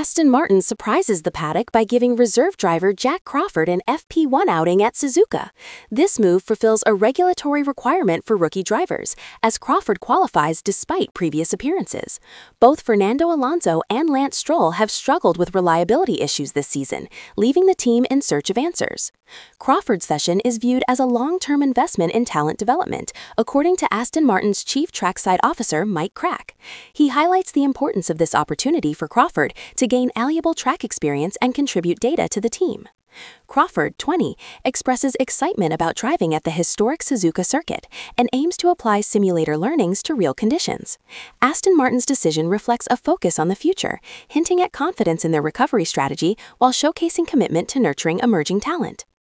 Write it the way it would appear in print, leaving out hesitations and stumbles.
Aston Martin surprises the paddock by giving reserve driver Jack Crawford an FP1 outing at Suzuka. This move fulfills a regulatory requirement for rookie drivers, as Crawford qualifies despite previous appearances. Both Fernando Alonso and Lance Stroll have struggled with reliability issues this season, leaving the team in search of answers. Crawford's session is viewed as a long-term investment in talent development, according to Aston Martin's chief trackside officer Mike Crack. He highlights the importance of this opportunity for Crawford to gain valuable track experience and contribute data to the team. Crawford, 20, expresses excitement about driving at the historic Suzuka circuit and aims to apply simulator learnings to real conditions. Aston Martin's decision reflects a focus on the future, hinting at confidence in their recovery strategy while showcasing commitment to nurturing emerging talent.